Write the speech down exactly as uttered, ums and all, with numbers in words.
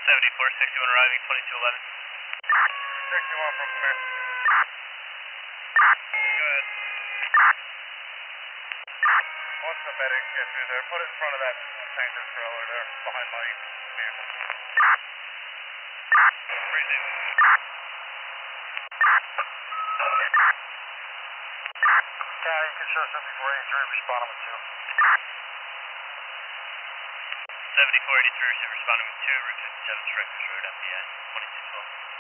seventy-four sixty-one arriving, twenty-two eleven. sixty-one from Command. Go ahead. Once the medics get through there, put it in front of that tanker trailer there, behind my vehicle. Appreciate it. Yeah, you can show seventy-four eighty-three, respond with two. seventy-four eighty-three, responding with two, Route fifty-seven, Strikers Road, M P A, twenty-two twelve.